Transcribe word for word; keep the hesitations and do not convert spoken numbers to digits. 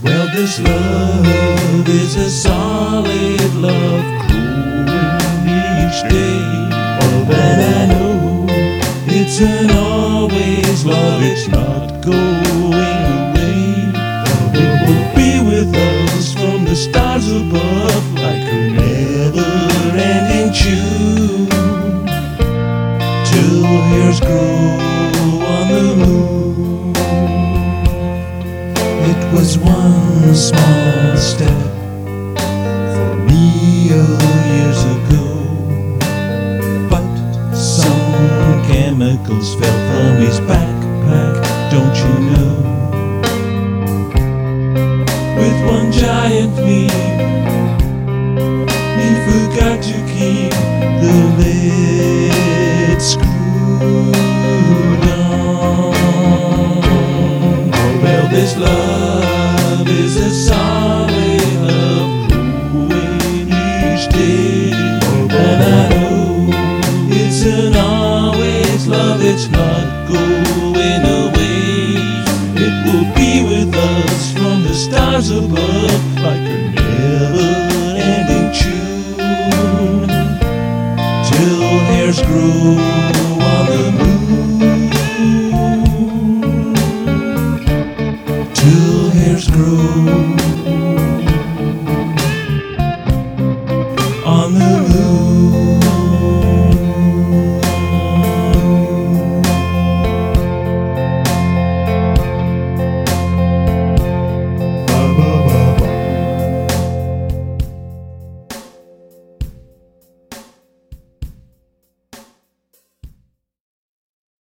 Well, this love is a solid love growing each day. Oh, but I know it's an always love, it's not going away. It will be with us from the stars above, like a never-ending tune, till hairs grow on the moon. It was one small step for me years ago, but some chemicals fell from his back,